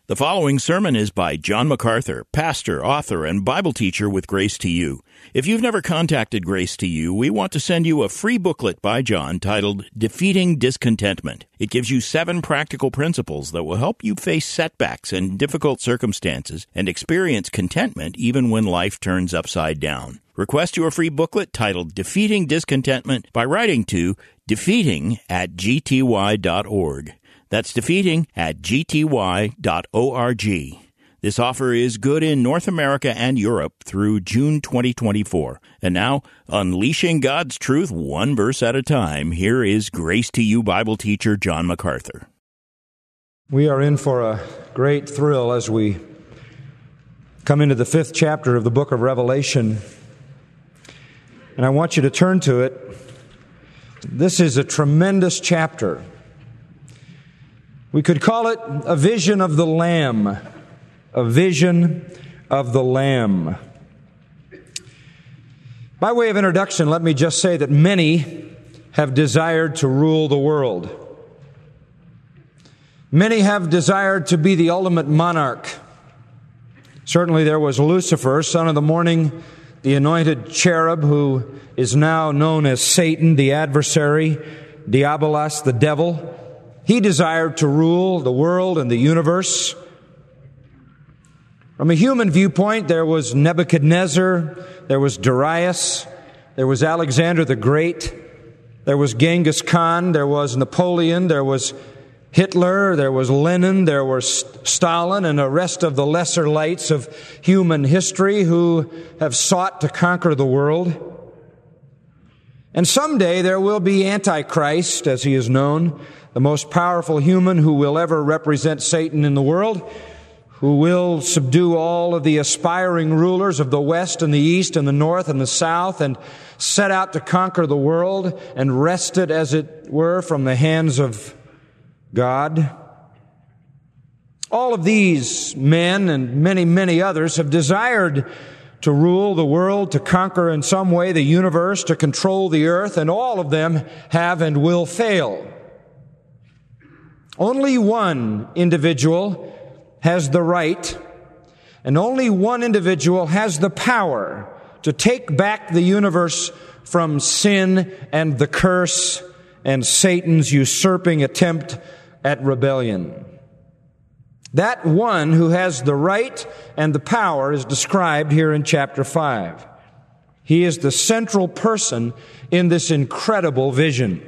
The following sermon is by John MacArthur, pastor, author, and Bible teacher with Grace to You. If you've never contacted Grace to You, we want to send you a free booklet by John titled Defeating Discontentment. It gives you 7 practical principles that will help you face setbacks and difficult circumstances and experience contentment even when life turns upside down. Request your free booklet titled Defeating Discontentment by writing to defeating@gty.org. That's defeating@gty.org. This offer is good in North America and Europe through June 2024. And now, unleashing God's truth one verse at a time, here is Grace to You Bible teacher John MacArthur. We are in for a great thrill as we come into the 5th chapter of the book of Revelation. And I want you to turn to it. This is a tremendous chapter. We could call it a vision of the Lamb. A vision of the Lamb. By way of introduction, let me just say that many have desired to rule the world. Many have desired to be the ultimate monarch. Certainly there was Lucifer, son of the morning, the anointed cherub who is now known as Satan, the adversary, Diabolos, the devil. He desired to rule the world and the universe. From a human viewpoint, there was Nebuchadnezzar, there was Darius, there was Alexander the Great, there was Genghis Khan, there was Napoleon, there was Hitler, there was Lenin, there was Stalin, and the rest of the lesser lights of human history who have sought to conquer the world. And someday there will be Antichrist, as he is known, the most powerful human who will ever represent Satan in the world, who will subdue all of the aspiring rulers of the West and the East and the North and the South and set out to conquer the world and wrest it, as it were, from the hands of God. All of these men and many, many others have desired to rule the world, to conquer in some way the universe, to control the earth, and all of them have and will fail. Only one individual has the right, and only one individual has the power to take back the universe from sin and the curse and Satan's usurping attempt at rebellion. That one who has the right and the power is described here in chapter 5. He is the central person in this incredible vision.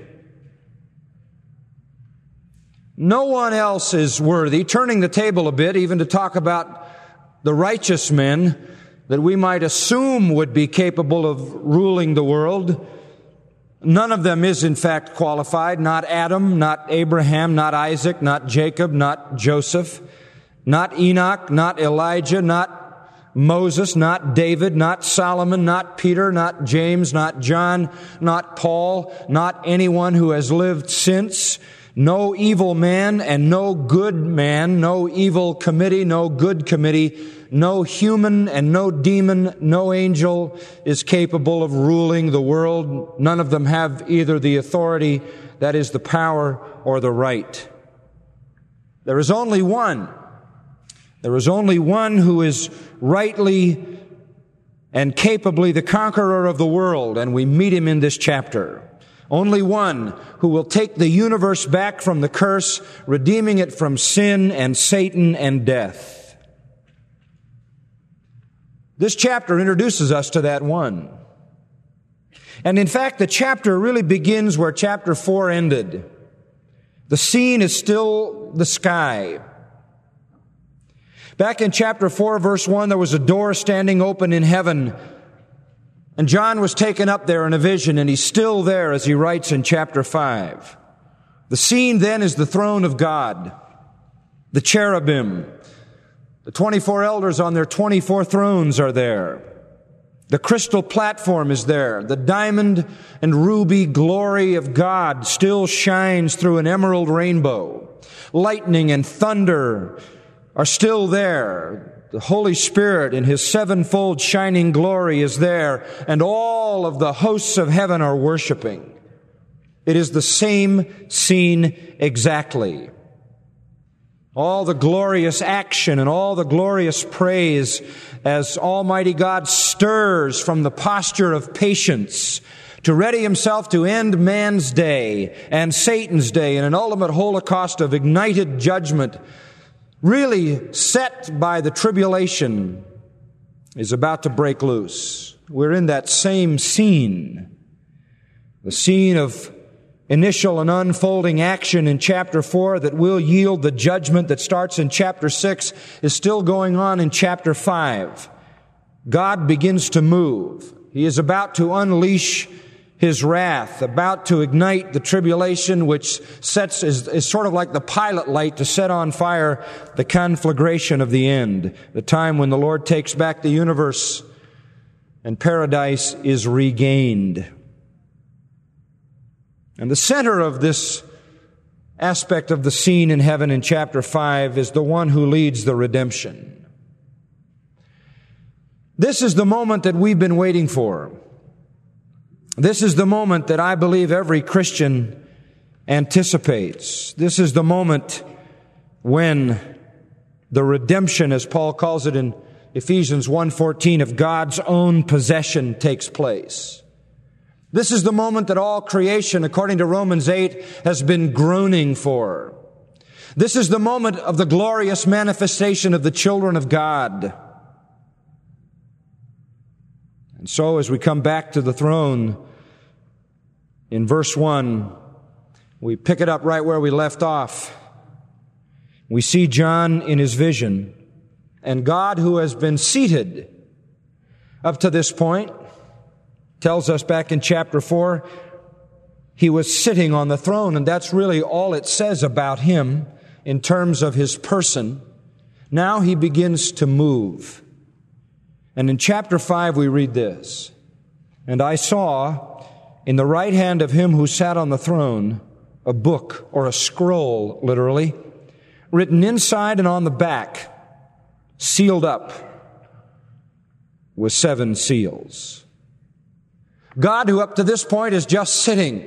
No one else is worthy, turning the table a bit, even to talk about the righteous men that we might assume would be capable of ruling the world. None of them is in fact qualified. Not Adam, not Abraham, not Isaac, not Jacob, not Joseph, not Enoch, not Elijah, not Moses, not David, not Solomon, not Peter, not James, not John, not Paul, not anyone who has lived since. No evil man and no good man, no evil committee, no good committee, no human and no demon, no angel is capable of ruling the world. None of them have either the authority, that is the power, or the right. There is only one. There is only one who is rightly and capably the conqueror of the world, and we meet him in this chapter. Only one who will take the universe back from the curse, redeeming it from sin and Satan and death. This chapter introduces us to that one. And in fact, the chapter really begins where chapter 4 ended. The scene is still the sky. Back in chapter 4, verse 1, there was a door standing open in heaven. And John was taken up there in a vision, and he's still there as he writes in chapter 5. The scene then is the throne of God, the cherubim. The 24 elders on their 24 thrones are there. The crystal platform is there. The diamond and ruby glory of God still shines through an emerald rainbow. Lightning and thunder are still there. The Holy Spirit in His sevenfold shining glory is there, and all of the hosts of heaven are worshiping. It is the same scene exactly. all the glorious action and all the glorious praise as Almighty God stirs from the posture of patience to ready Himself to end man's day and Satan's day in an ultimate holocaust of ignited judgment, really set by the tribulation, is about to break loose. We're in that same scene, the scene of initial and unfolding action in chapter 4 that will yield the judgment that starts in chapter 6 is still going on in chapter 5. God begins to move. He is about to unleash His wrath, about to ignite the tribulation, which is sort of like the pilot light to set on fire the conflagration of the end, the time when the Lord takes back the universe and paradise is regained. And the center of this aspect of the scene in heaven in chapter 5 is the one who leads the redemption. This is the moment that we've been waiting for. This is the moment that I believe every Christian anticipates. This is the moment when the redemption, as Paul calls it in Ephesians 1:14, of God's own possession takes place. This is the moment that all creation, according to Romans 8, has been groaning for. This is the moment of the glorious manifestation of the children of God. And so as we come back to the throne, in verse 1, we pick it up right where we left off. We see John in his vision, and God, who has been seated up to this point, tells us back in chapter 4, He was sitting on the throne, and that's really all it says about Him in terms of His person. Now He begins to move. And in chapter 5 we read this, "And I saw in the right hand of Him who sat on the throne a book," or a scroll, literally, "written inside and on the back, sealed up with 7 seals." God, who up to this point is just sitting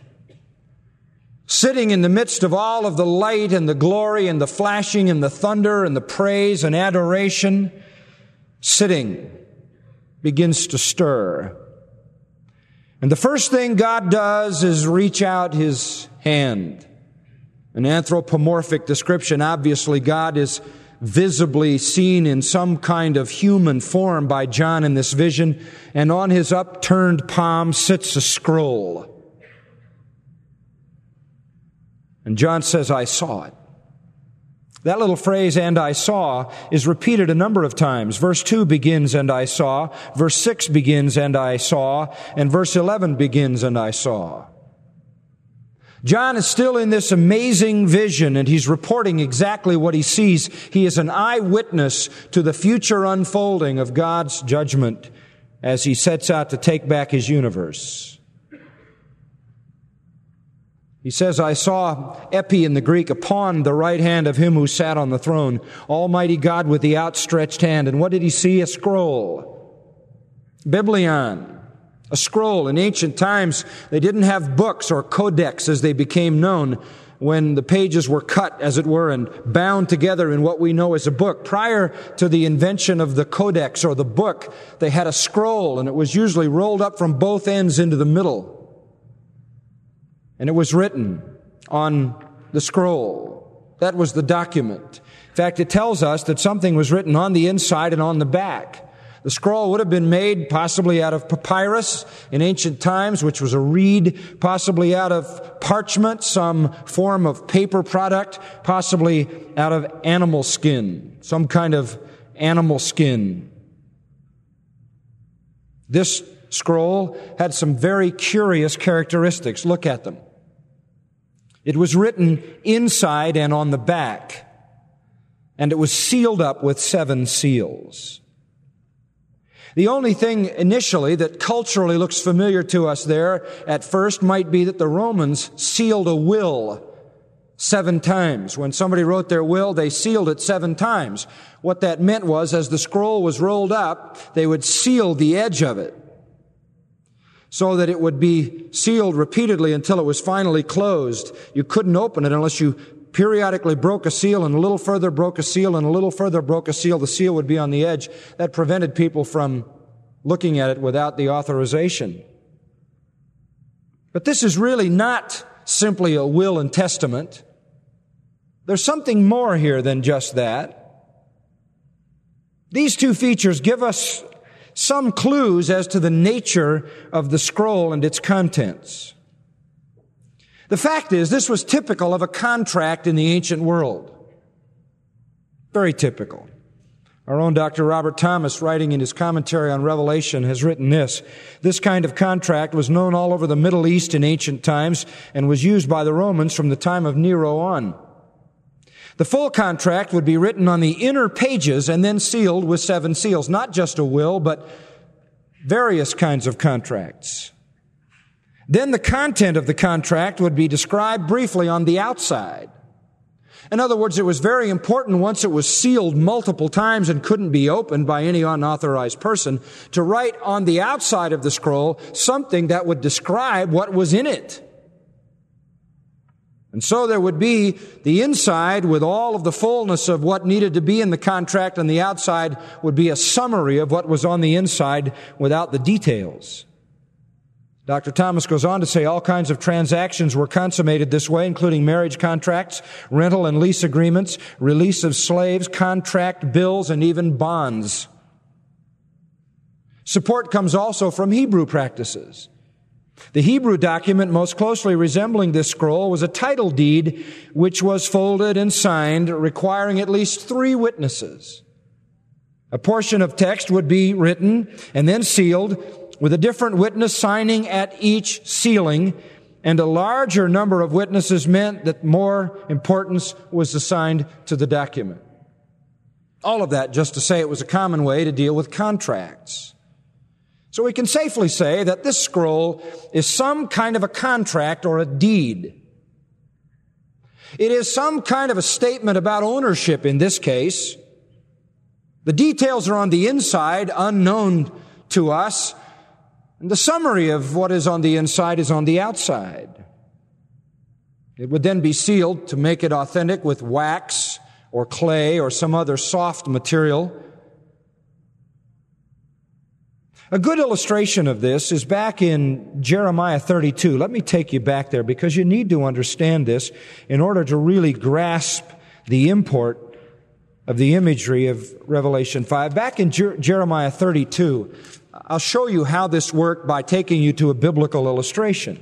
in the midst of all of the light and the glory and the flashing and the thunder and the praise and adoration, sitting, begins to stir. And the first thing God does is reach out His hand. An anthropomorphic description. Obviously, God is visibly seen in some kind of human form by John in this vision, and on His upturned palm sits a scroll. And John says, "I saw it." That little phrase, "and I saw," is repeated a number of times. Verse 2 begins, "and I saw." Verse 6 begins, "and I saw." And verse 11 begins, "and I saw." John is still in this amazing vision, and he's reporting exactly what he sees. He is an eyewitness to the future unfolding of God's judgment as He sets out to take back His universe. He says, "I saw," epi in the Greek, "upon the right hand of Him who sat on the throne, Almighty God with the outstretched hand." And what did he see? A scroll. Biblion. A scroll. In ancient times, they didn't have books or codex as they became known when the pages were cut, as it were, and bound together in what we know as a book. Prior to the invention of the codex or the book, they had a scroll, and it was usually rolled up from both ends into the middle. And it was written on the scroll. That was the document. In fact, it tells us that something was written on the inside and on the back. The scroll would have been made possibly out of papyrus in ancient times, which was a reed, possibly out of parchment, some form of paper product, possibly out of animal skin, some kind of animal skin. This scroll had some very curious characteristics. Look at them. It was written inside and on the back, and it was sealed up with 7 seals. The only thing initially that culturally looks familiar to us there at first might be that the Romans sealed a will 7 times. When somebody wrote their will, they sealed it 7 times. What that meant was, as the scroll was rolled up, they would seal the edge of it so that it would be sealed repeatedly until it was finally closed. You couldn't open it unless you periodically broke a seal and a little further broke a seal and a little further broke a seal, the seal would be on the edge. That prevented people from looking at it without the authorization. But this is really not simply a will and testament. There's something more here than just that. These two features give us some clues as to the nature of the scroll and its contents. The fact is, this was typical of a contract in the ancient world. Very typical. Our own Dr. Robert Thomas, writing in his commentary on Revelation, has written this. This kind of contract was known all over the Middle East in ancient times and was used by the Romans from the time of Nero on. The full contract would be written on the inner pages and then sealed with 7 seals. Not just a will, but various kinds of contracts. Then the content of the contract would be described briefly on the outside. In other words, it was very important, once it was sealed multiple times and couldn't be opened by any unauthorized person, to write on the outside of the scroll something that would describe what was in it. And so there would be the inside with all of the fullness of what needed to be in the contract, and the outside would be a summary of what was on the inside without the details. Dr. Thomas goes on to say all kinds of transactions were consummated this way, including marriage contracts, rental and lease agreements, release of slaves, contract bills, and even bonds. Support comes also from Hebrew practices. The Hebrew document most closely resembling this scroll was a title deed which was folded and signed, requiring at least 3 witnesses. A portion of text would be written and then sealed, with a different witness signing at each sealing, and a larger number of witnesses meant that more importance was assigned to the document. All of that just to say it was a common way to deal with contracts. So we can safely say that this scroll is some kind of a contract or a deed. It is some kind of a statement about ownership in this case. The details are on the inside, unknown to us, and the summary of what is on the inside is on the outside. It would then be sealed to make it authentic with wax or clay or some other soft material. A good illustration of this is back in Jeremiah 32. Let me take you back there, because you need to understand this in order to really grasp the import of the imagery of Revelation 5. Back in Jeremiah 32, I'll show you how this worked by taking you to a biblical illustration.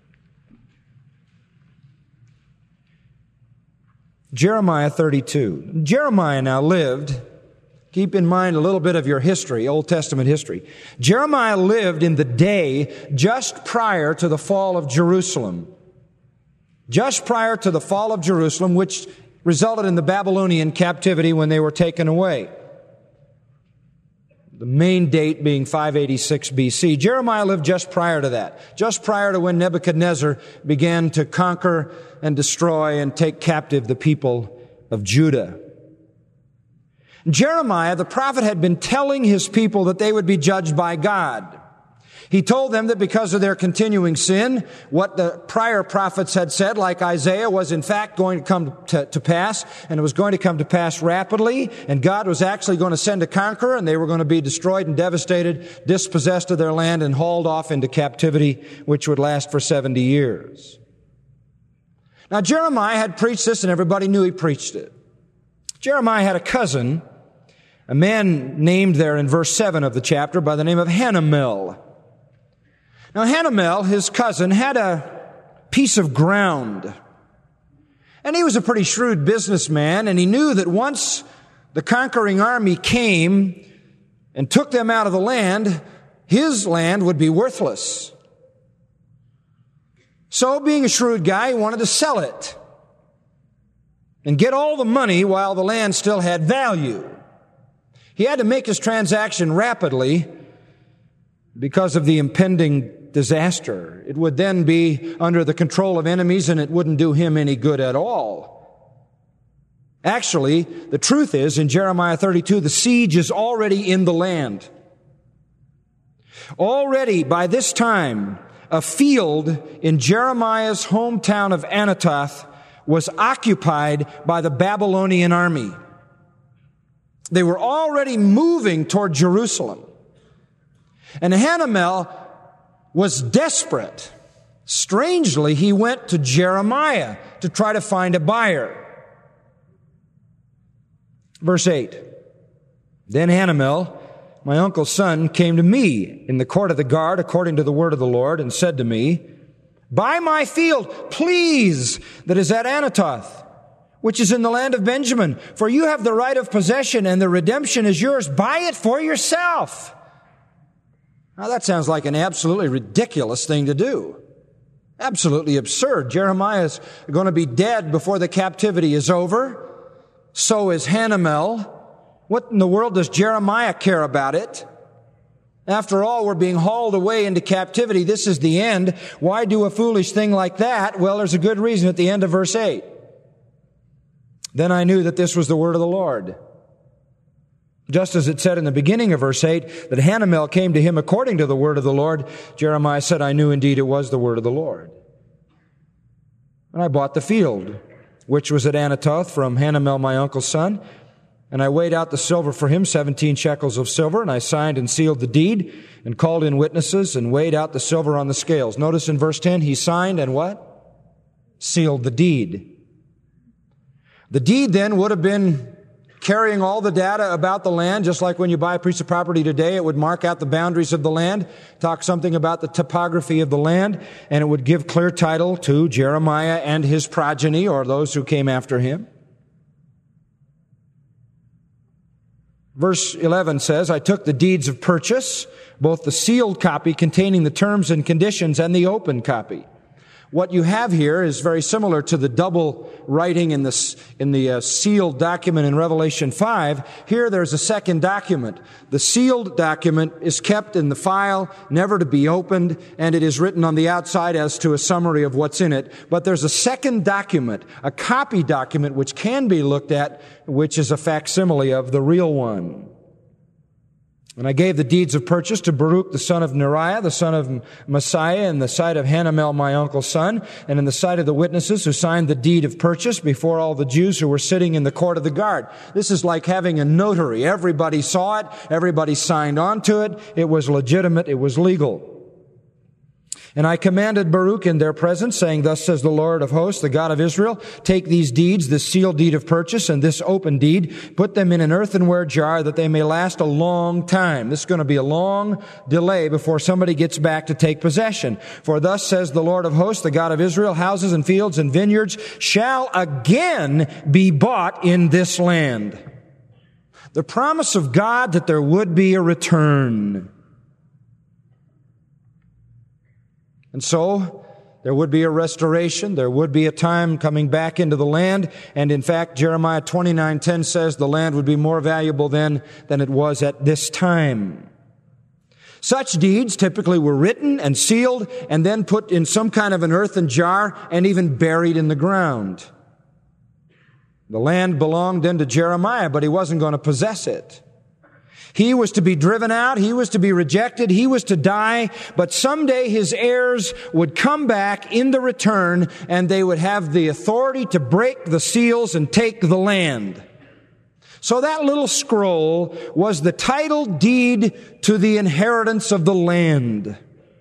Jeremiah 32. Jeremiah now lived, keep in mind a little bit of your history, Old Testament history. Jeremiah lived in the day just prior to the fall of Jerusalem. Just prior to the fall of Jerusalem, which resulted in the Babylonian captivity when they were taken away. The main date being 586 BC. Jeremiah lived just prior to that. Just prior to when Nebuchadnezzar began to conquer and destroy and take captive the people of Judah. Jeremiah, the prophet, had been telling his people that they would be judged by God. He told them that because of their continuing sin, what the prior prophets had said, like Isaiah, was in fact going to come to pass, and it was going to come to pass rapidly, and God was actually going to send a conqueror, and they were going to be destroyed and devastated, dispossessed of their land, and hauled off into captivity, which would last for 70 years. Now, Jeremiah had preached this, and everybody knew he preached it. Jeremiah had a cousin, a man named there in verse 7 of the chapter by the name of Hanamel. Now, Hanamel, his cousin, had a piece of ground. And he was a pretty shrewd businessman, and he knew that once the conquering army came and took them out of the land, his land would be worthless. So, being a shrewd guy, he wanted to sell it and get all the money while the land still had value. He had to make his transaction rapidly because of the impending disaster. It would then be under the control of enemies, and it wouldn't do him any good at all. Actually, the truth is, in Jeremiah 32, the siege is already in the land. Already, by this time, a field in Jeremiah's hometown of Anathoth was occupied by the Babylonian army. They were already moving toward Jerusalem. And Hanamel was desperate. Strangely, he went to Jeremiah to try to find a buyer. Verse 8. Then Hanamel, my uncle's son, came to me in the court of the guard according to the word of the Lord and said to me, buy my field, please, that is at Anathoth, which is in the land of Benjamin, for you have the right of possession and the redemption is yours. Buy it for yourself. Now that sounds like an absolutely ridiculous thing to do. Absolutely absurd. Jeremiah is going to be dead before the captivity is over. So is Hanamel. What in the world does Jeremiah care about it? After all, we're being hauled away into captivity. This is the end. Why do a foolish thing like that? Well, there's a good reason at the end of verse 8. Then I knew that this was the word of the Lord. Just as it said in the beginning of verse 8, that Hanamel came to him according to the word of the Lord, Jeremiah said, I knew indeed it was the word of the Lord. And I bought the field, which was at Anathoth from Hanamel, my uncle's son, and I weighed out the silver for him, 17 shekels of silver, and I signed and sealed the deed, and called in witnesses, and weighed out the silver on the scales. Notice in verse 10, he signed and what? Sealed the deed. The deed then would have been carrying all the data about the land, just like when you buy a piece of property today, it would mark out the boundaries of the land, talk something about the topography of the land, and it would give clear title to Jeremiah and his progeny, or those who came after him. Verse 11 says, I took the deeds of purchase, both the sealed copy containing the terms and conditions and the open copy. What you have here is very similar to the double writing in the sealed document in Revelation 5. Here there's a second document. The sealed document is kept in the file, never to be opened, and it is written on the outside as to a summary of what's in it. But there's a second document, a copy document, which can be looked at, which is a facsimile of the real one. And I gave the deeds of purchase to Baruch the son of Neriah, the son of Messiah, in the sight of Hanamel, my uncle's son, and in the sight of the witnesses who signed the deed of purchase before all the Jews who were sitting in the court of the guard. This is like having a notary. Everybody saw it. Everybody signed on to it. It was legitimate. It was legal. And I commanded Baruch in their presence, saying, thus says the Lord of hosts, the God of Israel, take these deeds, this sealed deed of purchase and this open deed, put them in an earthenware jar that they may last a long time. This is going to be a long delay before somebody gets back to take possession. For thus says the Lord of hosts, the God of Israel, houses and fields and vineyards shall again be bought in this land. The promise of God that there would be a return. And so, there would be a restoration. There would be a time coming back into the land. And in fact, Jeremiah 29:10 says the land would be more valuable then than it was at this time. Such deeds typically were written and sealed and then put in some kind of an earthen jar and even buried in the ground. The land belonged then to Jeremiah, but he wasn't going to possess it. He was to be driven out. He was to be rejected. He was to die. But someday his heirs would come back in the return and they would have the authority to break the seals and take the land. So that little scroll was the title deed to the inheritance of the land.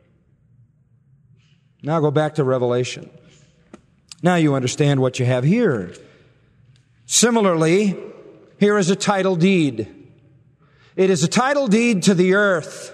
Now go back to Revelation. Now you understand what you have here. Similarly, here is a title deed. It is a title deed to the earth.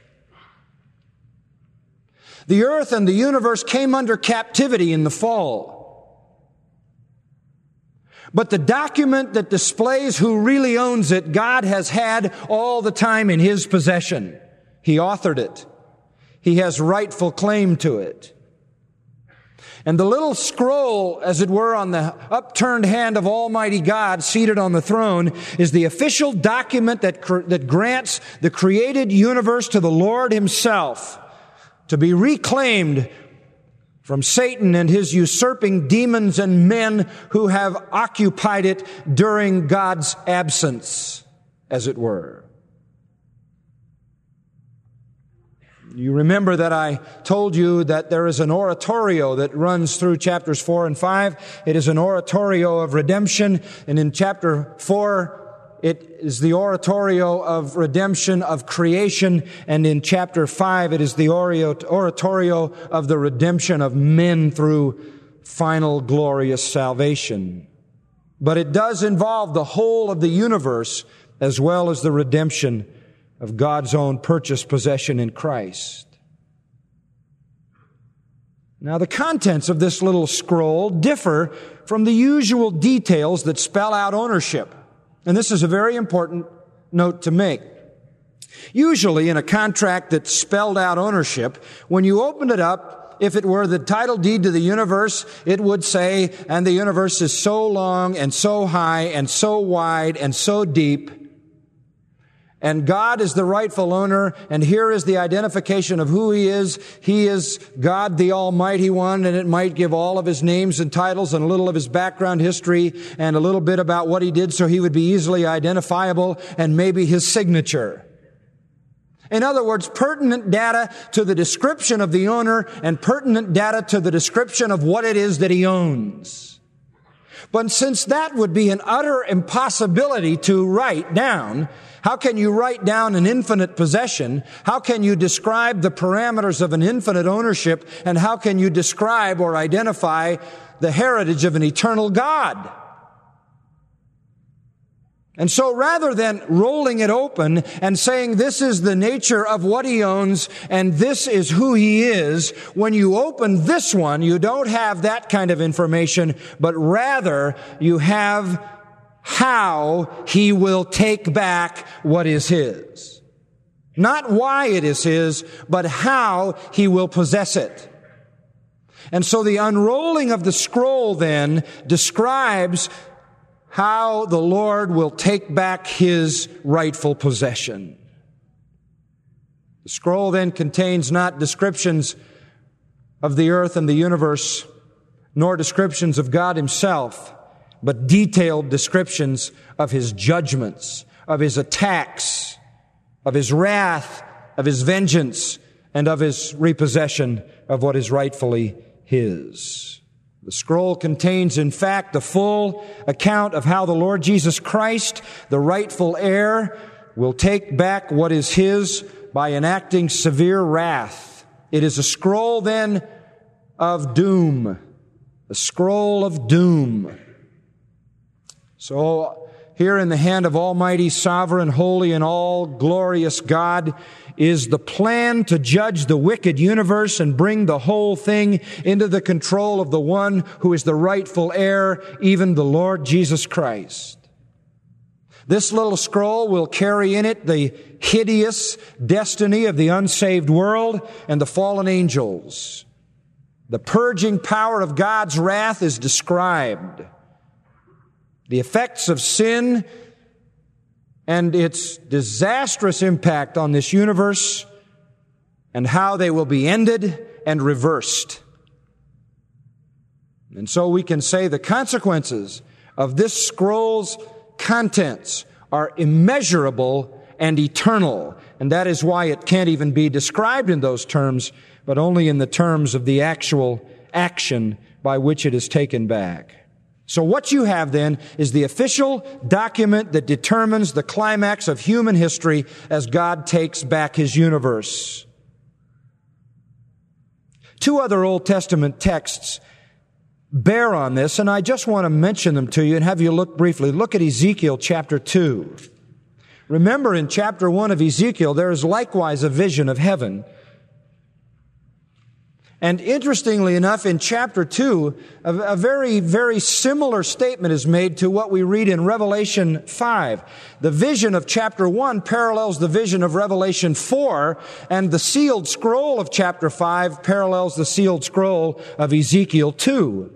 The earth and the universe came under captivity in the fall. But the document that displays who really owns it, God has had all the time in His possession. He authored it. He has rightful claim to it. And the little scroll, as it were, on the upturned hand of Almighty God seated on the throne is the official document that grants the created universe to the Lord Himself to be reclaimed from Satan and his usurping demons and men who have occupied it during God's absence, as it were. You remember that I told you that there is an oratorio that runs through chapters 4 and 5. It is an oratorio of redemption. And in chapter 4, it is the oratorio of redemption of creation. And in chapter 5, it is the oratorio of the redemption of men through final glorious salvation. But it does involve the whole of the universe as well as the redemption of God's own purchased possession in Christ. Now, the contents of this little scroll differ from the usual details that spell out ownership. And this is a very important note to make. Usually, in a contract that spelled out ownership, when you opened it up, if it were the title deed to the universe, it would say, and the universe is so long and so high and so wide and so deep, and God is the rightful owner, and here is the identification of who He is. He is God, the Almighty One, and it might give all of His names and titles and a little of His background history and a little bit about what He did so He would be easily identifiable and maybe His signature. In other words, pertinent data to the description of the owner and pertinent data to the description of what it is that He owns. But since that would be an utter impossibility to write down, how can you write down an infinite possession? How can you describe the parameters of an infinite ownership? And how can you describe or identify the heritage of an eternal God? And so rather than rolling it open and saying this is the nature of what He owns and this is who He is, when you open this one, you don't have that kind of information, but rather you have how He will take back what is His. Not why it is His, but how He will possess it. And so the unrolling of the scroll then describes how the Lord will take back His rightful possession. The scroll then contains not descriptions of the earth and the universe, nor descriptions of God Himself, but detailed descriptions of His judgments, of His attacks, of His wrath, of His vengeance, and of His repossession of what is rightfully His. The scroll contains, in fact, a full account of how the Lord Jesus Christ, the rightful heir, will take back what is His by enacting severe wrath. It is a scroll, then, of doom. A scroll of doom. So, here in the hand of Almighty, Sovereign, Holy, and all-glorious God is the plan to judge the wicked universe and bring the whole thing into the control of the one who is the rightful heir, even the Lord Jesus Christ. This little scroll will carry in it the hideous destiny of the unsaved world and the fallen angels. The purging power of God's wrath is described. The effects of sin and its disastrous impact on this universe and how they will be ended and reversed. And so we can say the consequences of this scroll's contents are immeasurable and eternal. And that is why it can't even be described in those terms, but only in the terms of the actual action by which it is taken back. So what you have then is the official document that determines the climax of human history as God takes back His universe. Two other Old Testament texts bear on this, and I just want to mention them to you and have you look briefly. Look at Ezekiel chapter 2. Remember, in chapter 1 of Ezekiel, there is likewise a vision of heaven. And interestingly enough, in chapter 2, a very, very similar statement is made to what we read in Revelation 5. The vision of chapter 1 parallels the vision of Revelation 4, and the sealed scroll of chapter 5 parallels the sealed scroll of Ezekiel 2.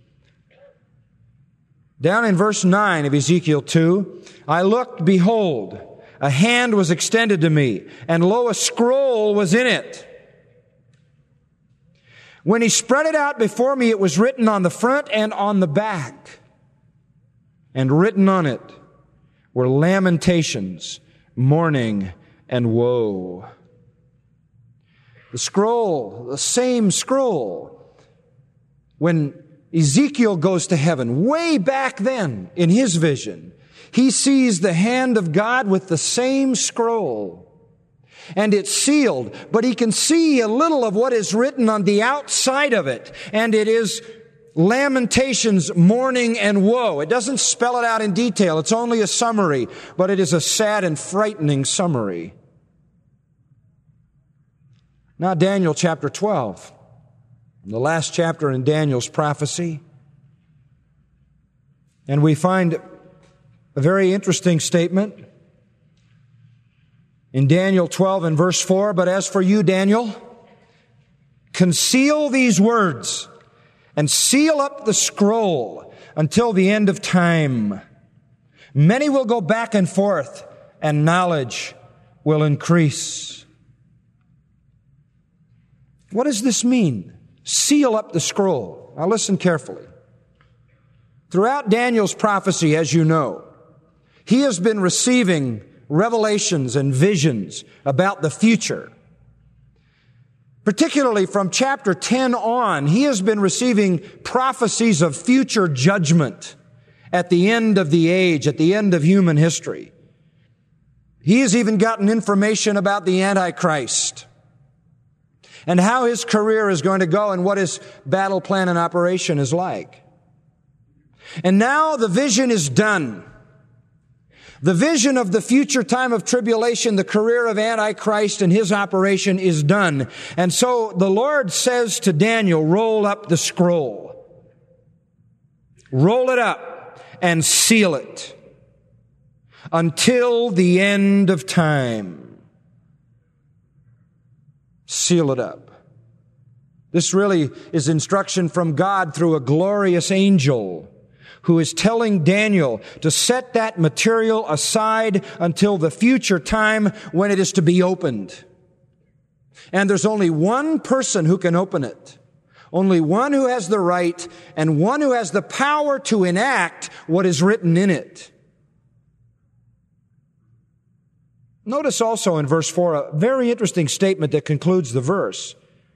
Down in verse 9 of Ezekiel 2, I looked, behold, a hand was extended to me, and lo, a scroll was in it. When He spread it out before me, it was written on the front and on the back. And written on it were lamentations, mourning, and woe. The scroll, the same scroll. When Ezekiel goes to heaven, way back then in his vision, he sees the hand of God with the same scroll. And it's sealed, but he can see a little of what is written on the outside of it. And it is Lamentations, mourning and woe. It doesn't spell it out in detail. It's only a summary, but it is a sad and frightening summary. Now Daniel chapter 12, the last chapter in Daniel's prophecy. And we find a very interesting statement in Daniel 12 and verse 4. But as for you, Daniel, conceal these words and seal up the scroll until the end of time. Many will go back and forth, and knowledge will increase. What does this mean? Seal up the scroll. Now listen carefully. Throughout Daniel's prophecy, as you know, he has been receiving revelations and visions about the future. Particularly from chapter 10 on, he has been receiving prophecies of future judgment at the end of the age, at the end of human history. He has even gotten information about the Antichrist and how his career is going to go and what his battle plan and operation is like. And now the vision is done. The vision of the future time of tribulation, the career of Antichrist and his operation is done. And so the Lord says to Daniel, roll up the scroll. Roll it up and seal it until the end of time. Seal it up. This really is instruction from God through a glorious angel who is telling Daniel to set that material aside until the future time when it is to be opened. And there's only one person who can open it. Only one who has the right and one who has the power to enact what is written in it. Notice also in verse 4 a very interesting statement that concludes the verse.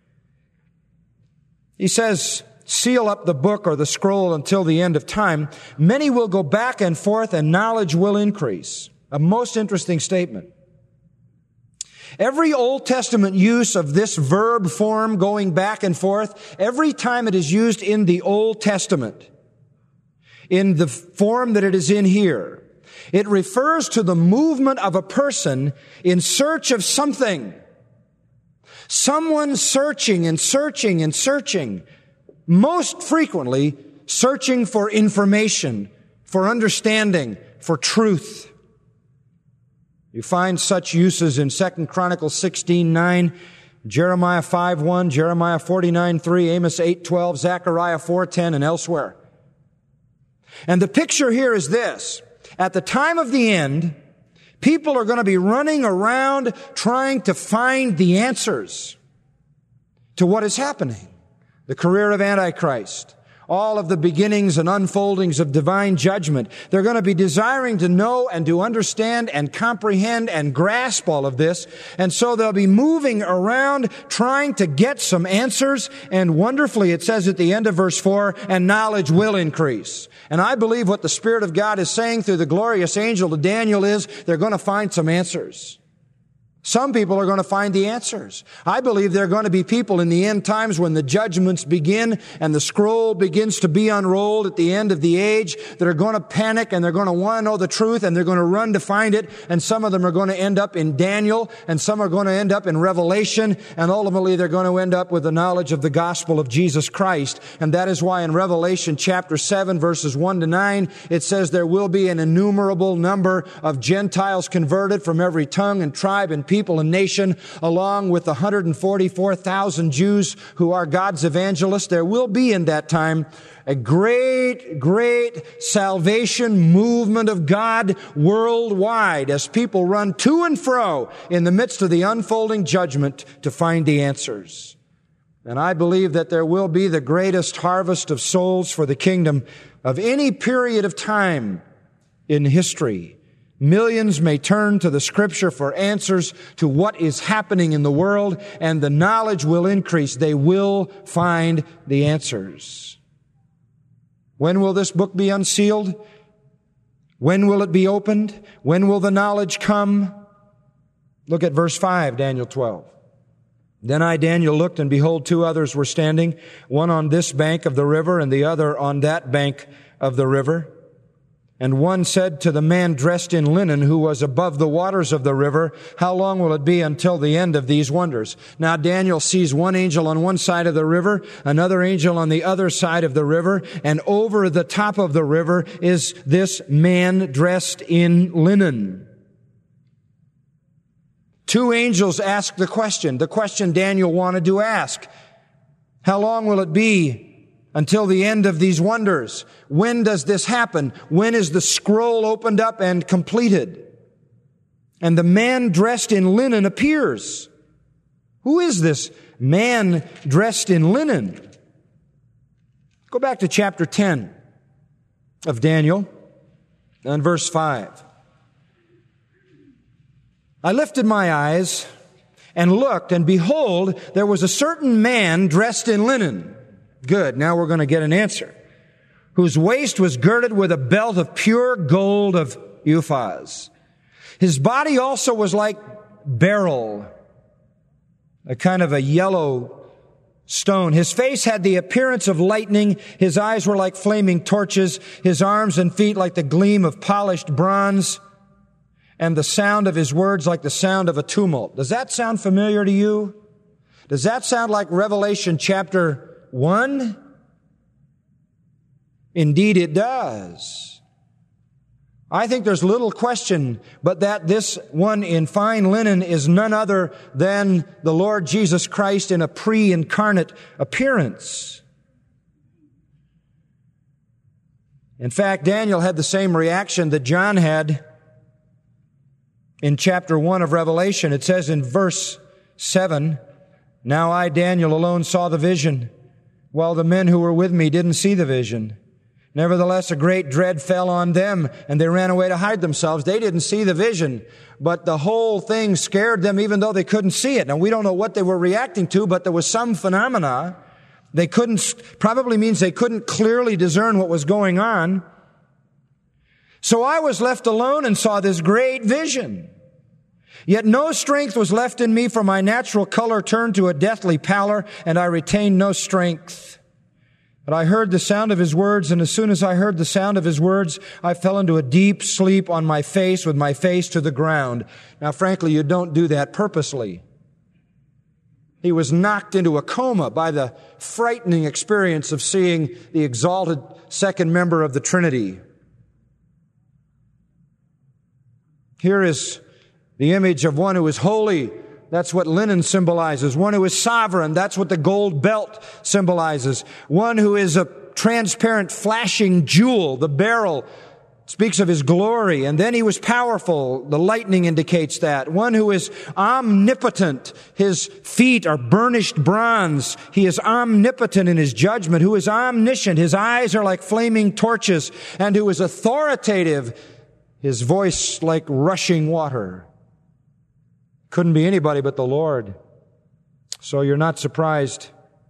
He says, seal up the book or the scroll until the end of time. Many will go back and forth and knowledge will increase. A most interesting statement. Every Old Testament use of this verb form going back and forth, every time it is used in the Old Testament, in the form that it is in here, it refers to the movement of a person in search of something. Someone searching and searching and searching. Most frequently, searching for information, for understanding, for truth. You find such uses in 2 Chronicles 16:9, Jeremiah 5:1, Jeremiah 49:3, Amos 8:12, Zechariah 4:10, and elsewhere. And the picture here is this. At the time of the end, people are going to be running around trying to find the answers to what is happening. The career of Antichrist, all of the beginnings and unfoldings of divine judgment. They're going to be desiring to know and to understand and comprehend and grasp all of this. And so they'll be moving around trying to get some answers. And wonderfully, it says at the end of verse 4, and knowledge will increase. And I believe what the Spirit of God is saying through the glorious angel to Daniel is they're going to find some answers. Some people are going to find the answers. I believe there are going to be people in the end times when the judgments begin and the scroll begins to be unrolled at the end of the age that are going to panic and they're going to want to know the truth and they're going to run to find it. And some of them are going to end up in Daniel and some are going to end up in Revelation. And ultimately they're going to end up with the knowledge of the gospel of Jesus Christ. And that is why in Revelation chapter 7 verses 1-9 it says there will be an innumerable number of Gentiles converted from every tongue and tribe and people and nation, along with the 144,000 Jews who are God's evangelists. There will be in that time a great, great salvation movement of God worldwide as people run to and fro in the midst of the unfolding judgment to find the answers. And I believe that there will be the greatest harvest of souls for the kingdom of any period of time in history. Millions may turn to the Scripture for answers to what is happening in the world, and the knowledge will increase. They will find the answers. When will this book be unsealed? When will it be opened? When will the knowledge come? Look at verse 5, Daniel 12. Then I, Daniel, looked, and behold, two others were standing, one on this bank of the river and the other on that bank of the river. And one said to the man dressed in linen who was above the waters of the river, how long will it be until the end of these wonders? Now Daniel sees one angel on one side of the river, another angel on the other side of the river, and over the top of the river is this man dressed in linen. Two angels ask the question Daniel wanted to ask. How long will it be until the end of these wonders? When does this happen? When is the scroll opened up and completed? And the man dressed in linen appears. Who is this man dressed in linen? Go back to chapter 10 of Daniel and verse 5. I lifted my eyes and looked, and behold, there was a certain man dressed in linen. Good. Now we're going to get an answer. Whose waist was girded with a belt of pure gold of Uphaz. His body also was like beryl, a kind of a yellow stone. His face had the appearance of lightning. His eyes were like flaming torches. His arms and feet like the gleam of polished bronze. And the sound of his words like the sound of a tumult. Does that sound familiar to you? Does that sound like Revelation chapter 1? Indeed it does. I think there's little question but that this one in fine linen is none other than the Lord Jesus Christ in a pre-incarnate appearance. In fact, Daniel had the same reaction that John had in chapter 1 of Revelation. It says in verse 7, Now I, Daniel, alone saw the vision, while the men who were with me didn't see the vision. Nevertheless, a great dread fell on them, and they ran away to hide themselves. They didn't see the vision, but the whole thing scared them even though they couldn't see it. Now, we don't know what they were reacting to, but there was some phenomena. They probably means they couldn't clearly discern what was going on. So I was left alone and saw this great vision. Yet no strength was left in me, for my natural color turned to a deathly pallor, and I retained no strength. But I heard the sound of his words, and as soon as I heard the sound of his words, I fell into a deep sleep on my face, with my face to the ground. Now, frankly, you don't do that purposely. He was knocked into a coma by the frightening experience of seeing the exalted second member of the Trinity. Here is the image of one who is holy. That's what linen symbolizes. One who is sovereign. That's what the gold belt symbolizes. One who is a transparent, flashing jewel. The beryl speaks of his glory. And then he was powerful. The lightning indicates that. One who is omnipotent. His feet are burnished bronze. He is omnipotent in his judgment. Who is omniscient. His eyes are like flaming torches. And who is authoritative. His voice like rushing water. Couldn't be anybody but the Lord. So you're not surprised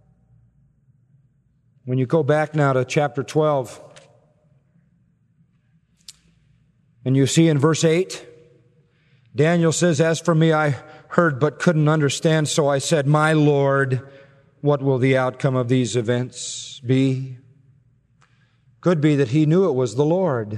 when you go back now to chapter 12 and you see in verse 8, Daniel says, As for me, I heard but couldn't understand, so I said, My Lord, what will the outcome of these events be? Could be that he knew it was the Lord.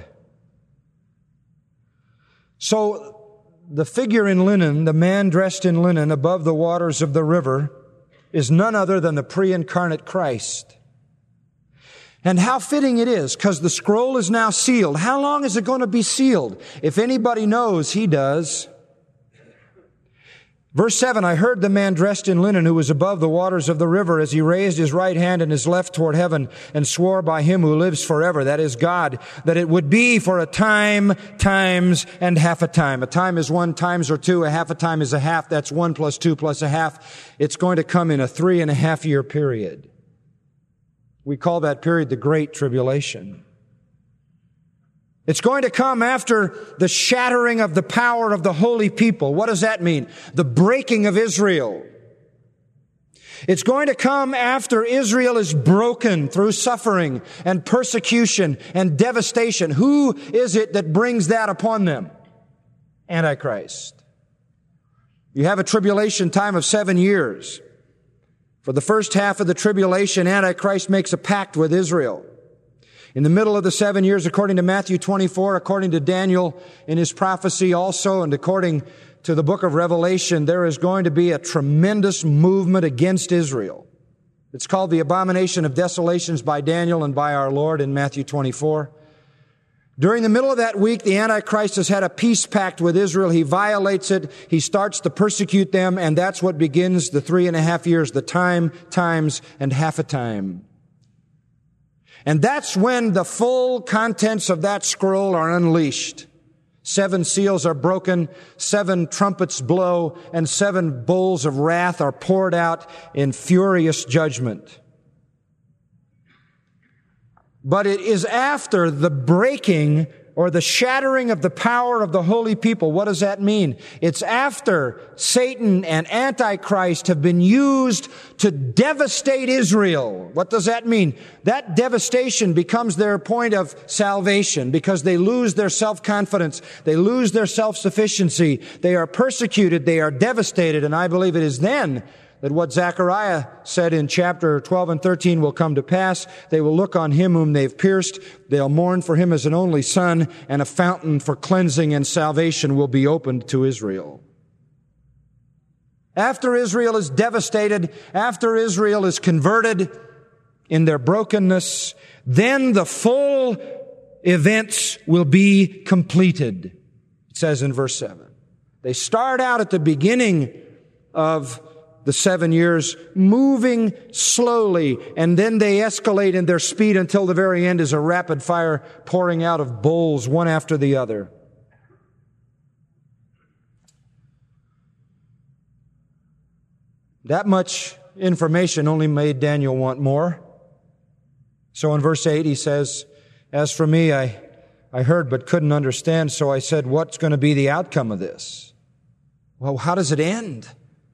So the figure in linen, the man dressed in linen above the waters of the river, is none other than the pre-incarnate Christ. And how fitting it is, because the scroll is now sealed. How long is it going to be sealed? If anybody knows, he does. Verse 7, I heard the man dressed in linen who was above the waters of the river as he raised his right hand and his left toward heaven and swore by him who lives forever, that is God, that it would be for a time, times, and half a time. A time is 1, times or 2. A half a time is a half. That's 1 plus 2 plus a half. It's going to come in a 3.5 year period. We call that period the Great Tribulation. It's going to come after the shattering of the power of the holy people. What does that mean? The breaking of Israel. It's going to come after Israel is broken through suffering and persecution and devastation. Who is it that brings that upon them? Antichrist. You have a tribulation time of 7 years. For the first half of the tribulation, Antichrist makes a pact with Israel. In the middle of the 7 years, according to Matthew 24, according to Daniel in his prophecy also, and according to the book of Revelation, there is going to be a tremendous movement against Israel. It's called the abomination of desolations by Daniel and by our Lord in Matthew 24. During the middle of that week, the Antichrist has had a peace pact with Israel. He violates it. He starts to persecute them, and that's what begins the 3.5 years, the times, and half a time. And that's when the full contents of that scroll are unleashed. 7 seals are broken, 7 trumpets blow, and 7 bowls of wrath are poured out in furious judgment. But it is after the breaking or the shattering of the power of the holy people. What does that mean? It's after Satan and Antichrist have been used to devastate Israel. What does that mean? That devastation becomes their point of salvation because they lose their self-confidence. They lose their self-sufficiency. They are persecuted. They are devastated. And I believe it is then that what Zechariah said in chapter 12 and 13 will come to pass. They will look on him whom they've pierced. They'll mourn for him as an only son, and a fountain for cleansing and salvation will be opened to Israel. After Israel is devastated, after Israel is converted in their brokenness, then the full events will be completed. It says in verse 7. They start out at the beginning of the 7 years, moving slowly, and then they escalate in their speed until the very end is a rapid fire pouring out of bowls one after the other. That much information only made Daniel want more. So in verse 8 he says, "As for me, I heard but couldn't understand, so I said, what's going to be the outcome of this? Well, how does it end?"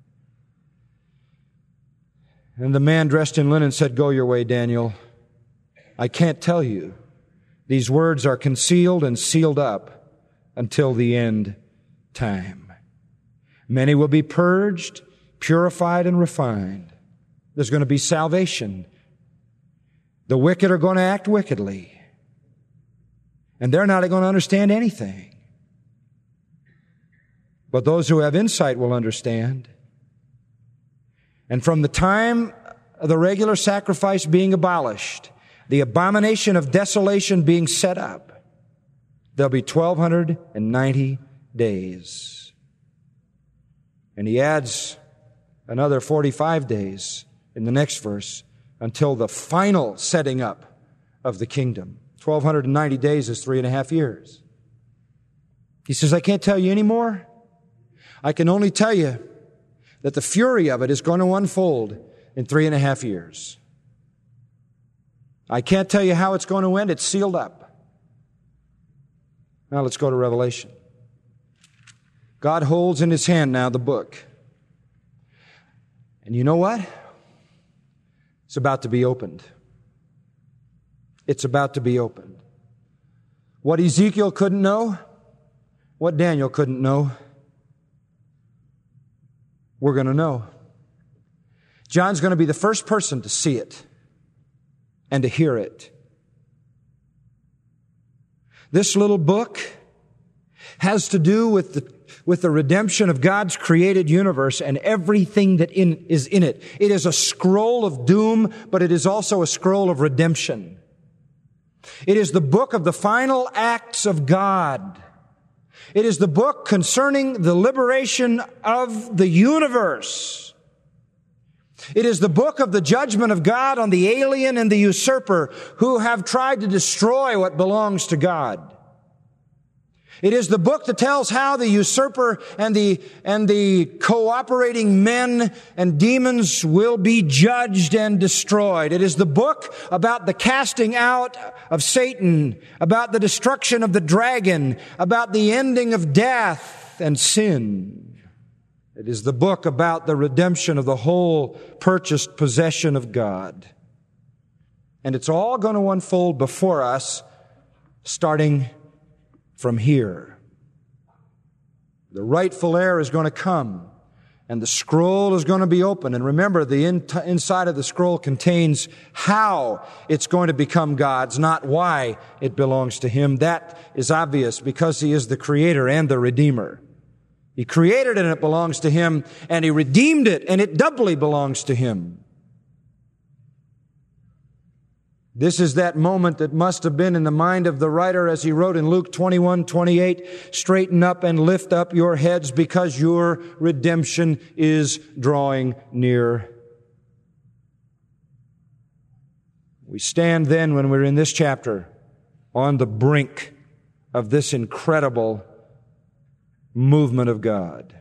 And the man dressed in linen said, "Go your way, Daniel. I can't tell you. These words are concealed and sealed up until the end time. Many will be purged, purified, and refined. There's going to be salvation. The wicked are going to act wickedly. And they're not going to understand anything. But those who have insight will understand. And from the time of the regular sacrifice being abolished, the abomination of desolation being set up, there'll be 1,290 days. And he adds another 45 days in the next verse until the final setting up of the kingdom. 1,290 days is 3.5 years. He says, I can't tell you any more. I can only tell you that the fury of it is going to unfold in 3.5 years. I can't tell you how it's going to end. It's sealed up. Now let's go to Revelation. God holds in His hand now the book. And you know what? It's about to be opened. It's about to be opened. What Ezekiel couldn't know, what Daniel couldn't know, we're going to know. John's going to be the first person to see it and to hear it. This little book has to do with the redemption of God's created universe and everything that is in it. It is a scroll of doom, but it is also a scroll of redemption. It is the book of the final acts of God. It is the book concerning the liberation of the universe. It is the book of the judgment of God on the alien and the usurper who have tried to destroy what belongs to God. It is the book that tells how the usurper and the cooperating men and demons will be judged and destroyed. It is the book about the casting out of Satan, about the destruction of the dragon, about the ending of death and sin. It is the book about the redemption of the whole purchased possession of God. And it's all going to unfold before us, starting from here. The rightful heir is going to come, and the scroll is going to be open. And remember, the inside of the scroll contains how it's going to become God's, not why it belongs to Him. That is obvious because He is the Creator and the Redeemer. He created it and it belongs to Him, and He redeemed it and it doubly belongs to Him. This is that moment that must have been in the mind of the writer as he wrote in Luke 21:28, "Straighten up and lift up your heads because your redemption is drawing near." We stand then, when we're in this chapter, on the brink of this incredible movement of God.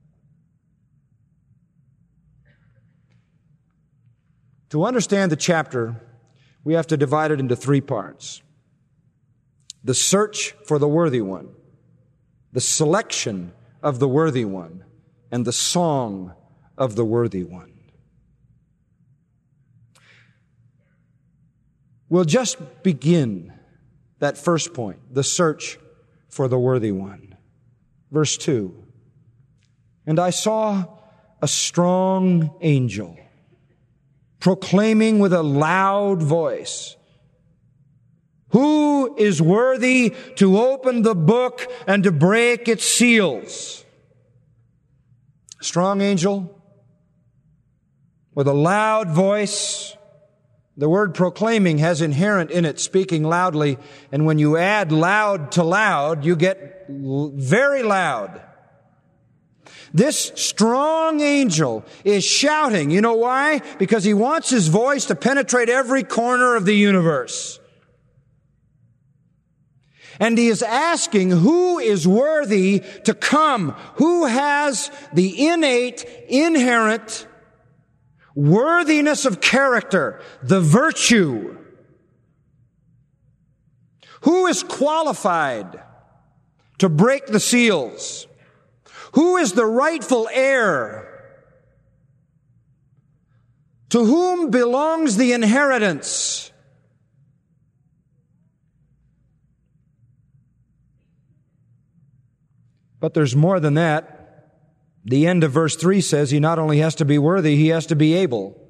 To understand the chapter, we have to divide it into three parts. The search for the worthy one, the selection of the worthy one, and the song of the worthy one. We'll just begin that first point, the search for the worthy one. Verse 2, "And I saw a strong angel proclaiming with a loud voice, 'Who is worthy to open the book and to break its seals?'" Strong angel with a loud voice. The word proclaiming has inherent in it speaking loudly, and when you add loud to loud, you get very loud. This strong angel is shouting. You know why? Because he wants his voice to penetrate every corner of the universe. And he is asking who is worthy to come, who has the innate, inherent worthiness of character, the virtue. Who is qualified to break the seals? Who is the rightful heir? To whom belongs the inheritance? But there's more than that. The end of verse 3 says he not only has to be worthy, he has to be able.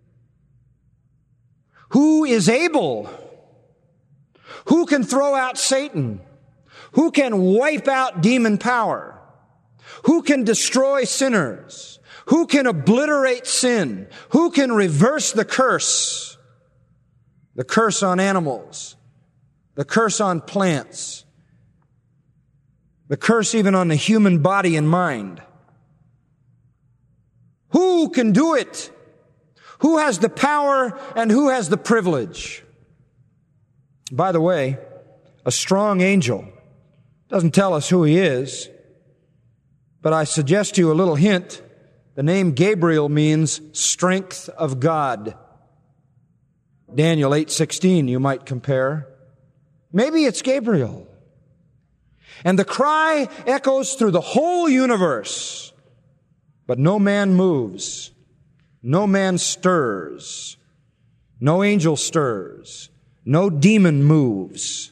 Who is able? Who can throw out Satan? Who can wipe out demon power? Who can destroy sinners? Who can obliterate sin? Who can reverse the curse? The curse on animals, the curse on plants, the curse even on the human body and mind. Who can do it? Who has the power and who has the privilege? By the way, a strong angel doesn't tell us who he is, but I suggest to you a little hint. The name Gabriel means strength of God. Daniel 8:16 you might compare. Maybe it's Gabriel. And the cry echoes through the whole universe. But no man moves. No man stirs. No angel stirs. No demon moves.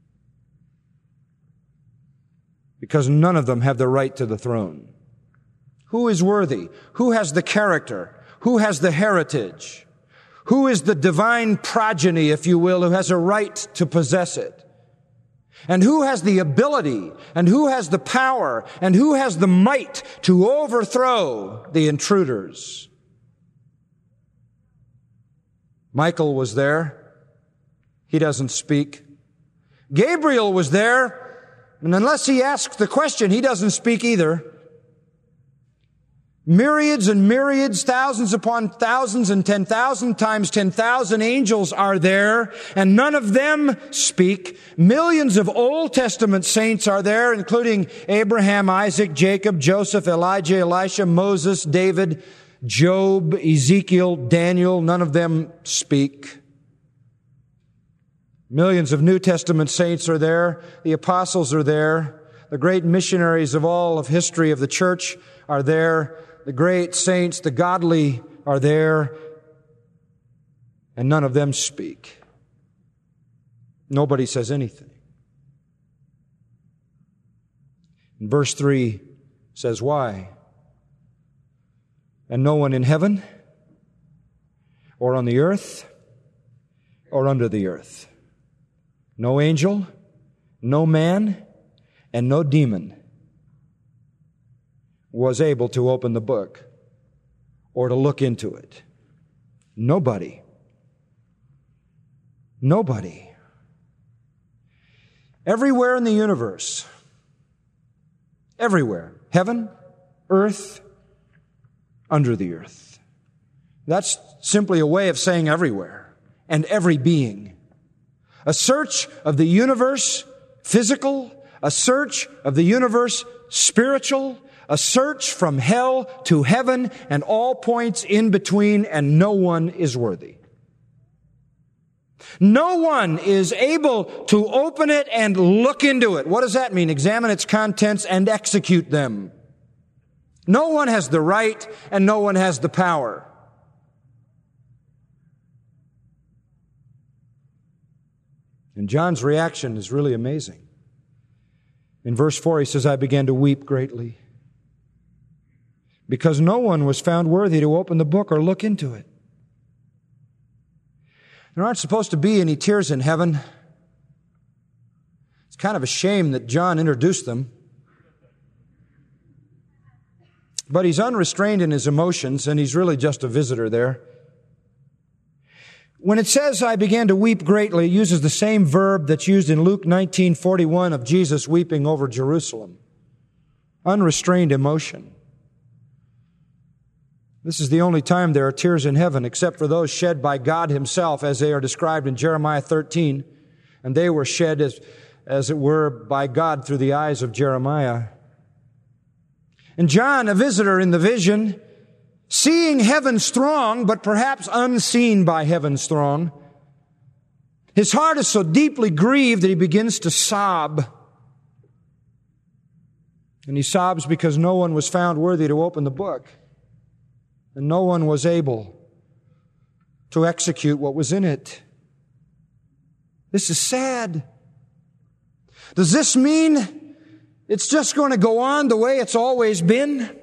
Because none of them have the right to the throne. Who is worthy? Who has the character? Who has the heritage? Who is the divine progeny, if you will, who has a right to possess it? And who has the ability, and who has the power, and who has the might to overthrow the intruders? Michael was there. He doesn't speak. Gabriel was there, and unless he asks the question, he doesn't speak either. Myriads and myriads, thousands upon thousands, and 10,000 times 10,000 angels are there, and none of them speak. Millions of Old Testament saints are there, including Abraham, Isaac, Jacob, Joseph, Elijah, Elisha, Moses, David, Job, Ezekiel, Daniel. None of them speak. Millions of New Testament saints are there. The apostles are there. The great missionaries of all of history of the church are there. The great saints, the godly, are there, and none of them speak. Nobody says anything. And verse 3 says, why? And no one in heaven, or on the earth, or under the earth. No angel, no man, and no demon was able to open the book or to look into it. Nobody. Nobody. Everywhere in the universe, everywhere, heaven, earth, under the earth. That's simply a way of saying everywhere and every being. A search of the universe physical, a search of the universe spiritual, a search from hell to heaven and all points in between, and no one is worthy. No one is able to open it and look into it. What does that mean? Examine its contents and execute them. No one has the right and no one has the power. And John's reaction is really amazing. In verse 4 he says, I began to weep greatly, because no one was found worthy to open the book or look into it. There aren't supposed to be any tears in heaven. It's kind of a shame that John introduced them. But he's unrestrained in his emotions, and he's really just a visitor there. When it says, I began to weep greatly, it uses the same verb that's used in Luke 19:41 of Jesus weeping over Jerusalem. Unrestrained emotion. This is the only time there are tears in heaven, except for those shed by God Himself, as they are described in Jeremiah 13. And they were shed, as it were, by God through the eyes of Jeremiah. And John, a visitor in the vision, seeing heaven's throng, but perhaps unseen by heaven's throng, his heart is so deeply grieved that he begins to sob. And he sobs because no one was found worthy to open the book. And no one was able to execute what was in it. This is sad. Does this mean it's just going to go on the way it's always been?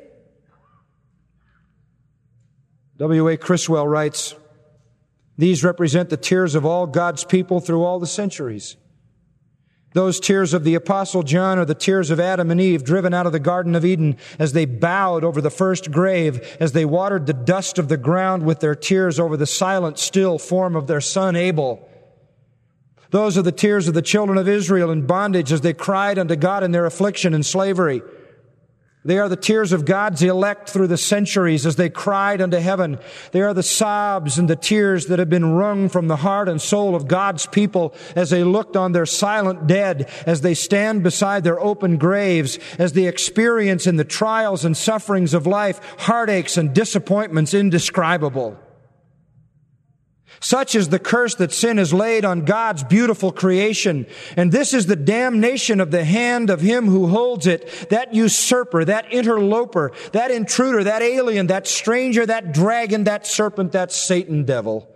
W.A. Criswell writes, these represent the tears of all God's people through all the centuries. Those tears of the Apostle John are the tears of Adam and Eve driven out of the Garden of Eden as they bowed over the first grave, as they watered the dust of the ground with their tears over the silent, still form of their son Abel. Those are the tears of the children of Israel in bondage as they cried unto God in their affliction and slavery. They are the tears of God's elect through the centuries as they cried unto heaven. They are the sobs and the tears that have been wrung from the heart and soul of God's people as they looked on their silent dead, as they stand beside their open graves, as they experience in the trials and sufferings of life heartaches and disappointments indescribable. Such is the curse that sin has laid on God's beautiful creation. And this is the damnation of the hand of him who holds it, that usurper, that interloper, that intruder, that alien, that stranger, that dragon, that serpent, that Satan devil.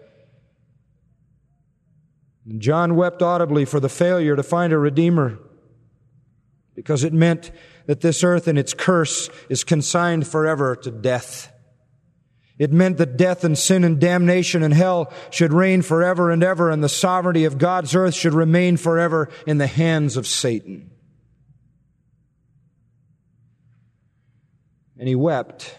And John wept audibly for the failure to find a Redeemer, because it meant that this earth and its curse is consigned forever to death. It meant that death and sin and damnation and hell should reign forever and ever, and the sovereignty of God's earth should remain forever in the hands of Satan. And he wept.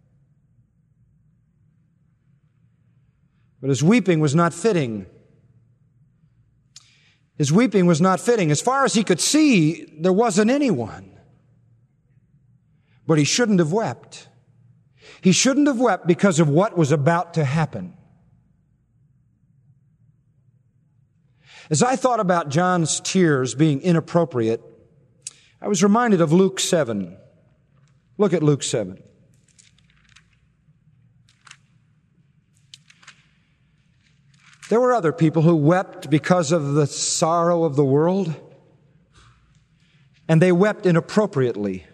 But his weeping was not fitting. His weeping was not fitting. As far as he could see, there wasn't anyone. But he shouldn't have wept. He shouldn't have wept because of what was about to happen. As I thought about John's tears being inappropriate, I was reminded of Luke 7. Look at Luke 7. There were other people who wept because of the sorrow of the world, and they wept inappropriately.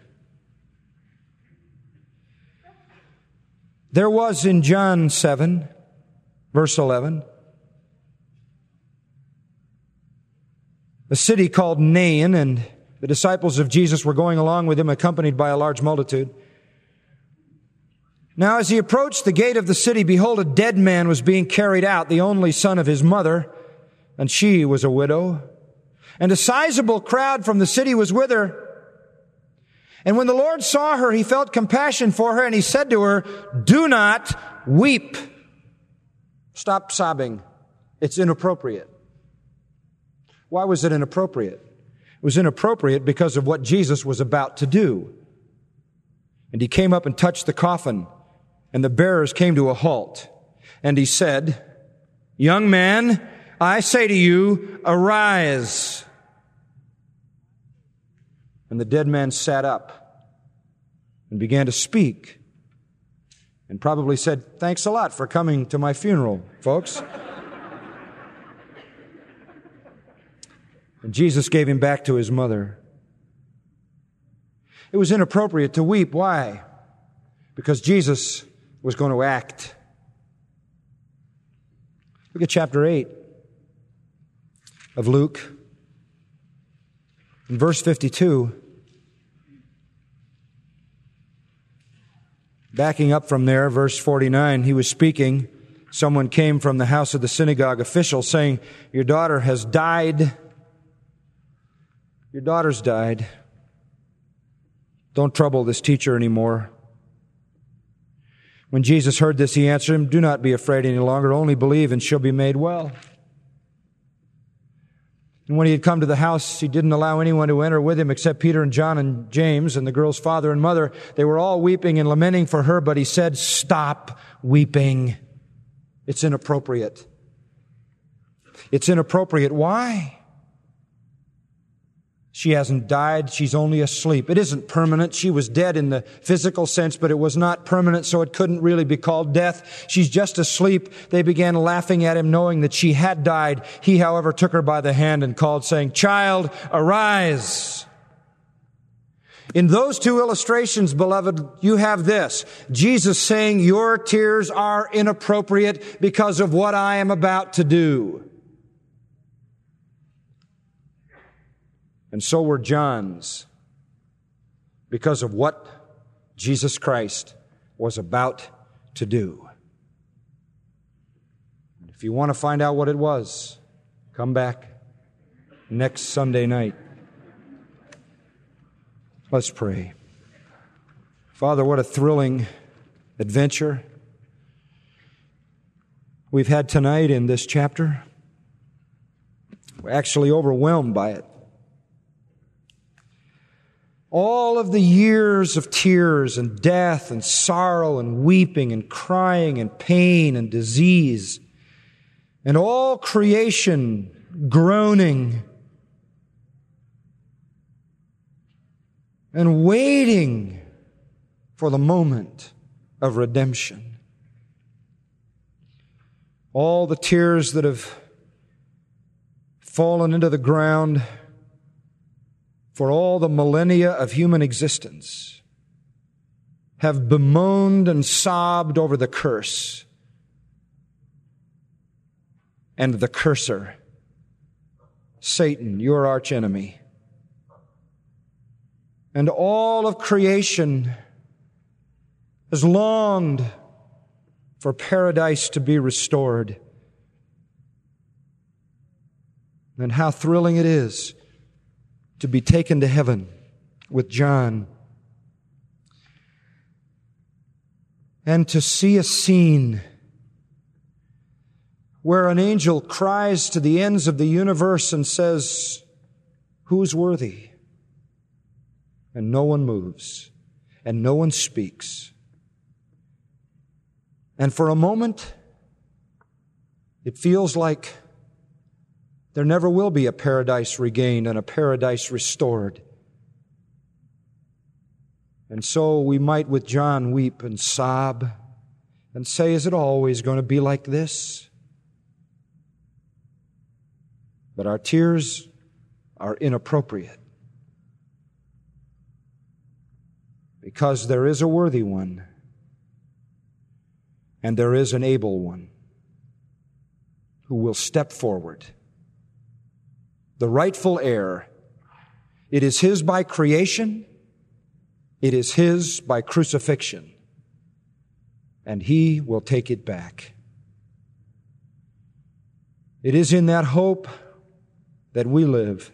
There was in John 7, verse 11, a city called Nain, and the disciples of Jesus were going along with him, accompanied by a large multitude. Now, as he approached the gate of the city, behold, a dead man was being carried out, the only son of his mother, and she was a widow. And a sizable crowd from the city was with her. And when the Lord saw her, he felt compassion for her, and he said to her, "Do not weep." Stop sobbing. It's inappropriate. Why was it inappropriate? It was inappropriate because of what Jesus was about to do. And he came up and touched the coffin, and the bearers came to a halt. And he said, "Young man, I say to you, arise." And the dead man sat up and began to speak, and probably said, "Thanks a lot for coming to my funeral, folks." And Jesus gave him back to his mother. It was inappropriate to weep. Why? Because Jesus was going to act. Look at chapter 8 of Luke. In verse 52, backing up from there, verse 49, he was speaking. Someone came from the house of the synagogue official saying, "Your daughter has died. Your daughter's died. Don't trouble this teacher anymore." When Jesus heard this, he answered him, "Do not be afraid any longer. Only believe and she'll be made well." And when he had come to the house, he didn't allow anyone to enter with him except Peter and John and James and the girl's father and mother. They were all weeping and lamenting for her, but he said, "Stop weeping. It's inappropriate." It's inappropriate. Why? She hasn't died. She's only asleep. It isn't permanent. She was dead in the physical sense, but it was not permanent, so it couldn't really be called death. She's just asleep. They began laughing at him, knowing that she had died. He, however, took her by the hand and called, saying, "Child, arise." In those two illustrations, beloved, you have this. Jesus saying, your tears are inappropriate because of what I am about to do. And so were John's, because of what Jesus Christ was about to do. If you want to find out what it was, come back next Sunday night. Let's pray. Father, what a thrilling adventure we've had tonight in this chapter. We're actually overwhelmed by it. All of the years of tears and death and sorrow and weeping and crying and pain and disease, and all creation groaning and waiting for the moment of redemption. All the tears that have fallen into the ground for all the millennia of human existence have bemoaned and sobbed over the curse and the curser, Satan, your archenemy. And all of creation has longed for paradise to be restored. And how thrilling it is to be taken to heaven with John and to see a scene where an angel cries to the ends of the universe and says, "Who's worthy?" And no one moves and no one speaks. And for a moment, it feels like there never will be a paradise regained and a paradise restored. And so we might with John weep and sob and say, is it always going to be like this? But our tears are inappropriate, because there is a worthy one and there is an able one who will step forward. The rightful heir. It is His by creation. It is His by crucifixion. And He will take it back. It is in that hope that we live.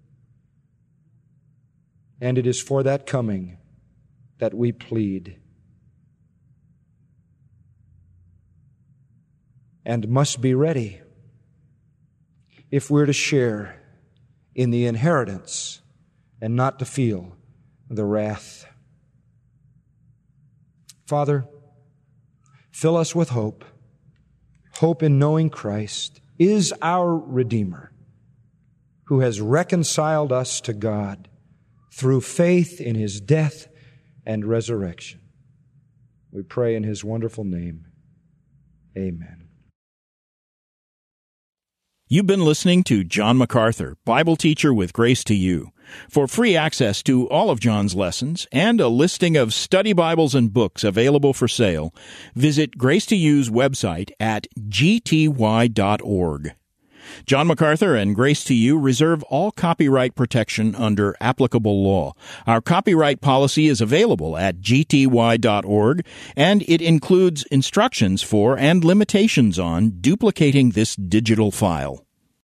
And it is for that coming that we plead. And must be ready if we're to share in the inheritance and not to feel the wrath. Father, fill us with hope. Hope in knowing Christ is our Redeemer, who has reconciled us to God through faith in His death and resurrection. We pray in His wonderful name. Amen. You've been listening to John MacArthur, Bible teacher with Grace to You. For free access to all of John's lessons and a listing of study Bibles and books available for sale, visit Grace to You's website at gty.org. John MacArthur and Grace to You reserve all copyright protection under applicable law. Our copyright policy is available at gty.org, and it includes instructions for and limitations on duplicating this digital file.